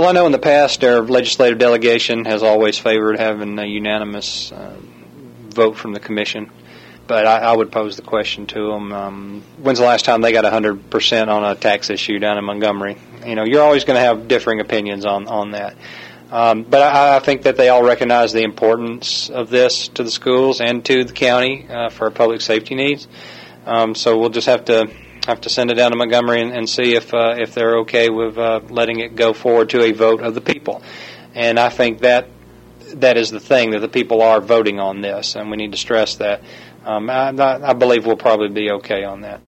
Well, I know in the past our legislative delegation has always favored having a unanimous vote from the commission. But I would pose the question to them, when's the last time they got 100% on a tax issue down in Montgomery? You're always going to have differing opinions on that. But I think that they all recognize the importance of this to the schools and to the county for our public safety needs. So we'll just have to send it down to Montgomery and see if they're okay with letting it go forward to a vote of the people. And I think that is the thing, that the people are voting on this, and we need to stress that. I believe we'll probably be okay on that.